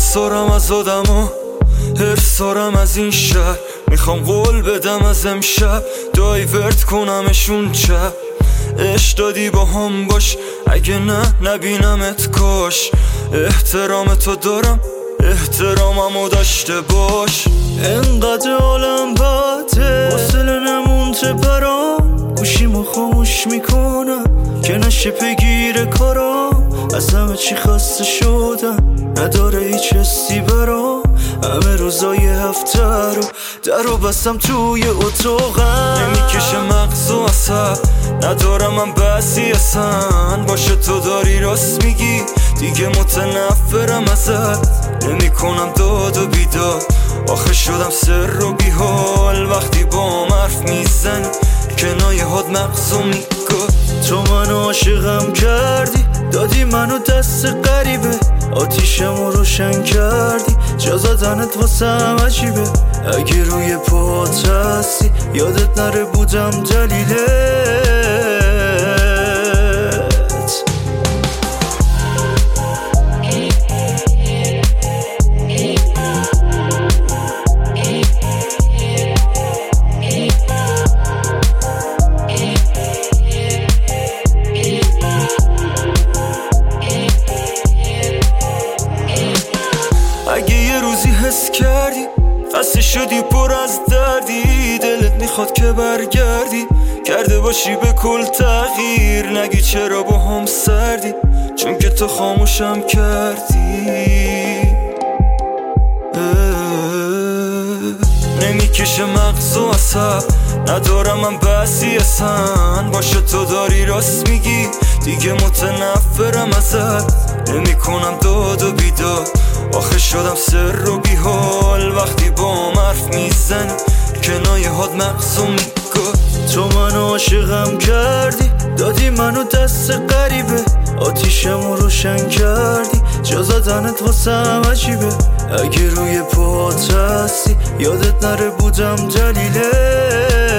ارسارم از آدما، ارسارم از این شهر. میخوام قول بدم از امشب دایورت کنمشون چپ. عشق دادی با هم باش، اگه نه نبینمت کاش. احترام تو دارم، احتراممو داشته باش. انقدر عالم بده حوصله نمونده برام، گوشیمو خاموش میکنم که نشه بگیره کارام. از همه چی خسته شدم، نداره هیچ حسی برام. همه روزای هفته رو درو بستم توی اتاقم. نمیکشه مغز و عصب، ندارم من بسی اصلا. باشه تو داری راست میگی، دیگه متنفرم ازت. نمیکنم داد و بیداد، آخه شدم سر و بیحال. وقتی با حرف میزنی کنایه هات مغزو میگاد. تو منو عاشقم کردی، دادی منو دست غریبه. آتیشمو روشن کردی، جا زدنت واسم عجیبه. اگه روی پات هستی یادت نره بودم دلیلت. اگه یه روزی حس کردی خسته شدی پر از دردی، دلت میخواد که برگردی کرده باشی به کل تغییر. نگی چرا با هم سردی، چون که تو خاموشم کردی. نمیکشه مغز و عصب، ندارم من بسی اصلا. باشه تو داری راست میگی، دیگه متنفرم ازت. نمیکنم داد و بیداد، آخه شدم سر و بیحال. وقتی با حرف میزنی کنایه هات مغزو میگاد. تو منو عاشقم کردی، دادی منو دست غریبه. آتیشمو روشن کردی، جا زدنت واسم عجیبه. اگه روی پات هستی یادت نره بودم دلیلت.